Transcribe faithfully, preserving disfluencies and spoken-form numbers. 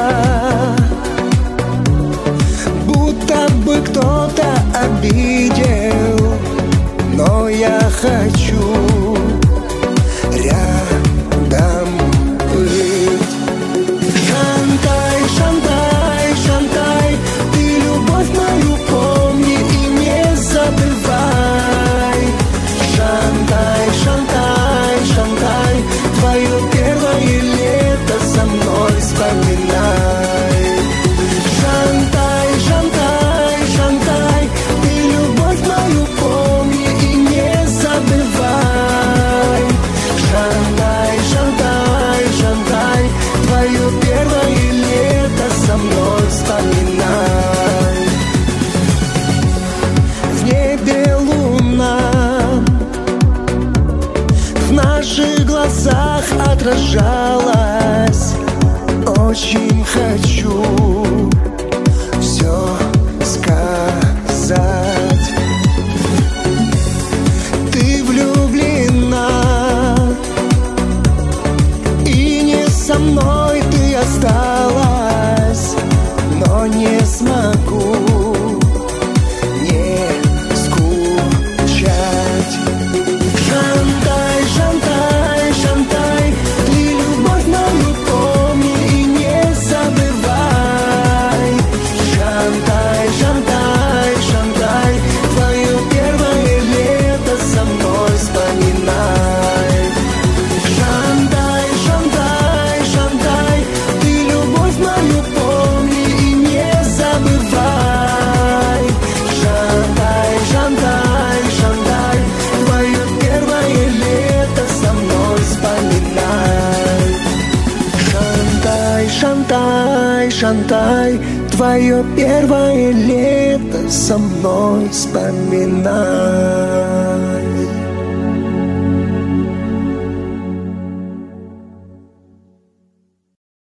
будто бы кто-то обидел, но я хочу рядом быть. Шантай, шантай, шантай, ты любовь мою помни и не забывай. Шантай, шантай, шантай, твое первое лето со мной вспоминай. Шантай, шантай, шантай, ты любовь мою помни и не забывай. Шантай, шантай, шантай, твое первое лето со мной вспоминай. В небе луна, в наших глазах отражалась. Очень хочу все сказать. Ты влюблена, и не со мной ты осталась, но не смогу не скучать. Шантай, шантай, шантай, ты любовь мою помни и не забывай. Шантай, шантай, шантай, твое первое лето со мной вспоминай. Шантай, шантай, шантай, ты любовь мою помни и не забывай. Шантай, шантай, шантай, твое первое лето со мной вспоминай. Шантай, шантай, шантай, твое первое лето со мной вспоминай.